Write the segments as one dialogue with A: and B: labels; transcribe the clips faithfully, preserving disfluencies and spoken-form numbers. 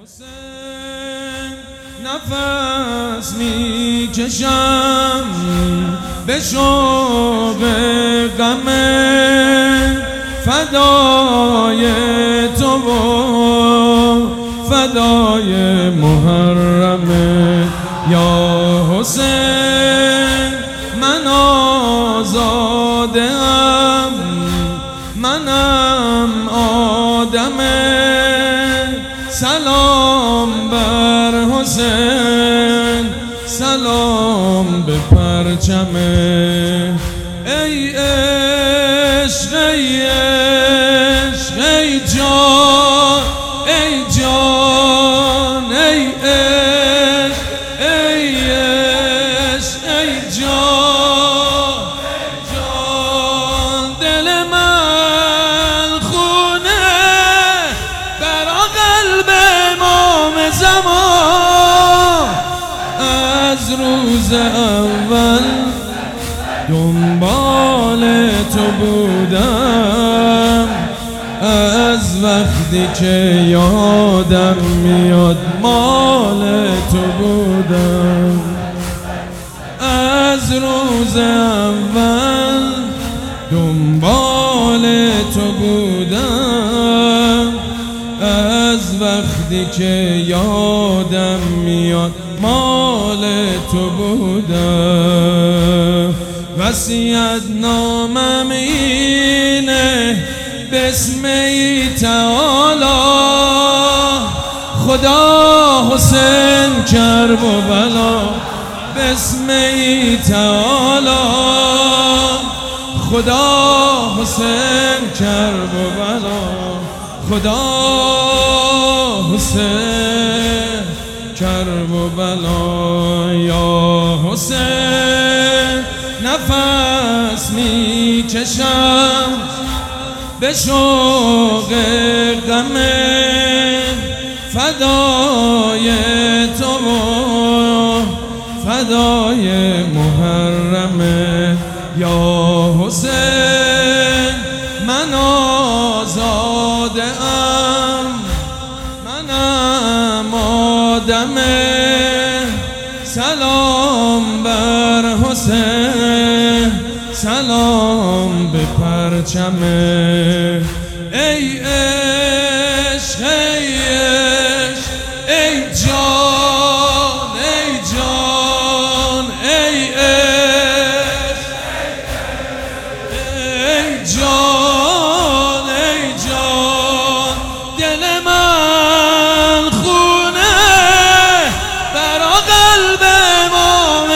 A: حسین نفس می کشم به شوق غم فدای تو و فدای محرم یا حسین من آزاده ام منم آدم سلام بر حسین سلام به پرچم ای عشق ای عشق ای جان ای جان ای عشق ای عشق ای جان جان دل من خونه برا قلب امام زمان از روز اول دنبال تو بودم از وقتی که یادم میاد مال تو بودم از روز اول دنبال تو بودم از وقتی که یادم میاد مال تو بودم وصیت نامم اینه بسم ای تعالی خدا حسین کرب و بلا بسم ای تعالی خدا حسین کرب و بلا خدا حسین کرب و بلا یا حسین نفس می کشم به شوق غم فدای تو و فدای محرم یا حسین من آزاده ام منم آدم سلام بر حسین سلام به پرچم ای عشق ای عشق ای جان ای جان ای عشق ای جان ای جان دل من خونه برا قلب امام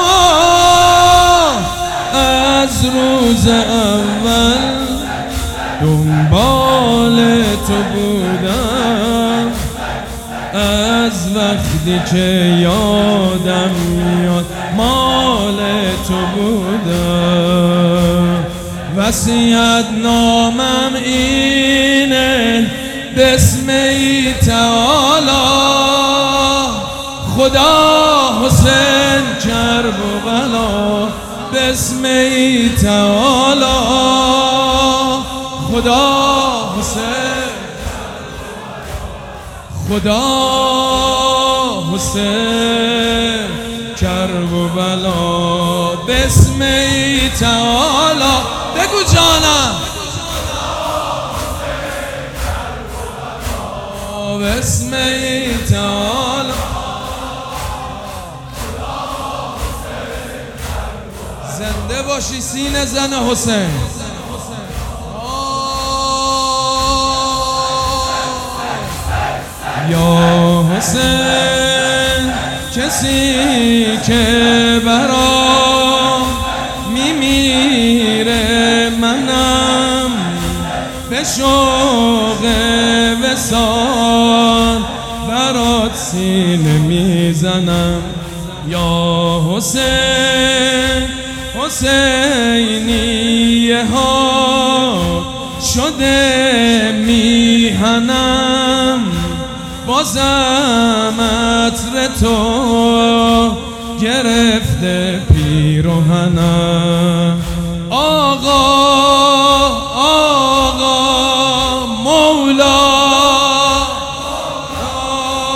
A: زمان از روز اول دنبال تو بودم از وقتی که یادم میاد مال تو بودم وصیت نامم اینه بسم ای تعالی خدا حسین کرب و بلا بسم ای تعالی خدا حسین خدا حسین کرب و بلا بسم ای تعالی بگو جانم بسم ای تعالی زنده باشی سینه زن حسین یا حسین کسی که برام میمیره منم به شوق وصال برات سینه میزنم یا حسین حسینیه ها شده میهنم بازم عطر تو گرفته پیراهنم آقا آقا مولا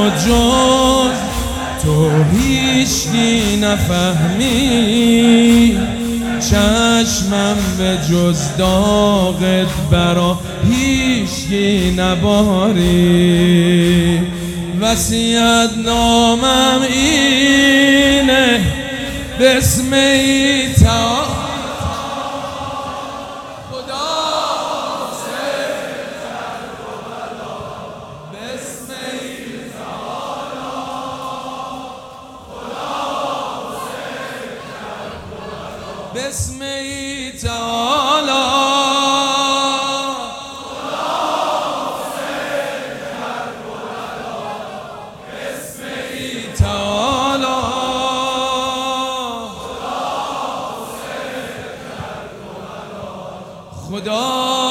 A: منو جز تو هیچکی نفهمی، چشمم به جز داغت برا هیچکی نباری. وصیت نامم اینه بسم تعالی بسم تعالی خدا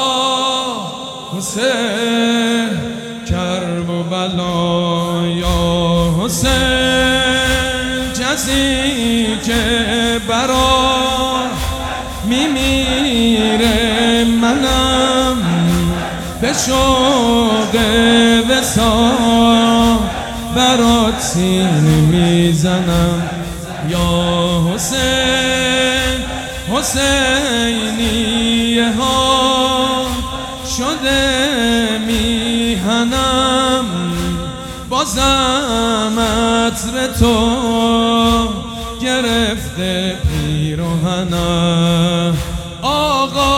A: حسین کربلا یا حسین، کسی که برا میمیره منم به شوق وصال برات سین میزنم یا حسین. حسینیه ها شده میهنم، بازم عطر تو گرفته پیراهنم. آقا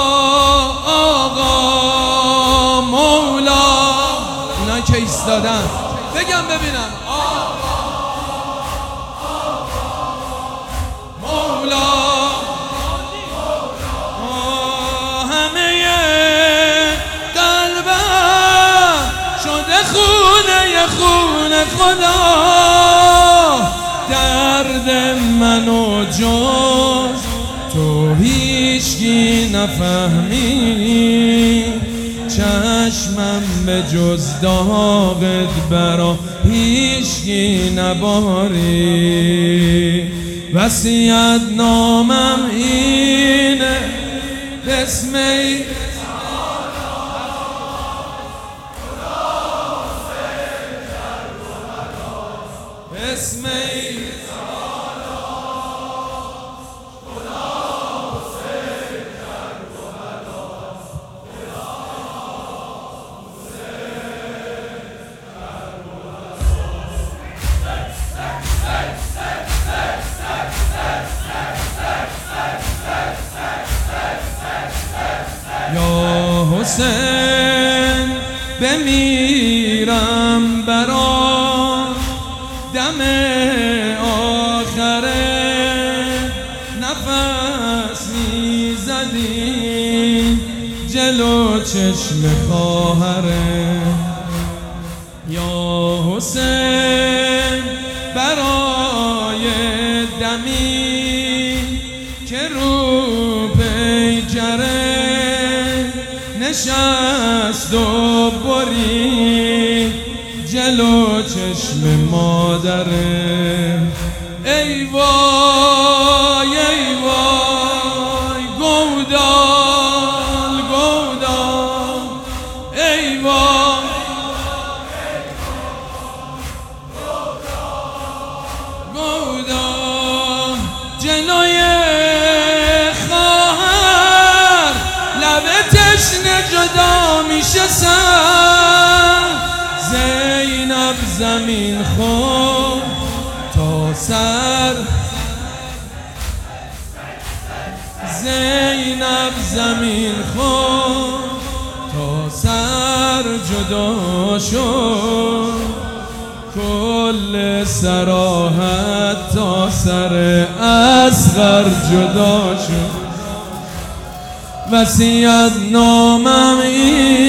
A: آقا مولا، اینایی که ایستادن بگم ببینم. آقا مولا، همه قلبم شده خونه خونه خدا، درد منو جز تو هیچکی نفهمی، چشمم به جز داغت برا هیچکی نباری. وصیت نامم اینه بسم بسم یا حسین بمیرم برا دم آخره، نفس میزدی جلو چشم خواهره. یا حسین برای دمی که رو پیکره نشست و برید جلو چشم مادره. ای وای ای وای گودال گودال، ای وای گودال، جلوی خواهر لب تشنه جدا میشه سر، زینب زمین خورد تا سر، زینب زمین خورد تا سر جدا شد، کل سراحت تا سر اصغر جدا شد. وصیت نامم این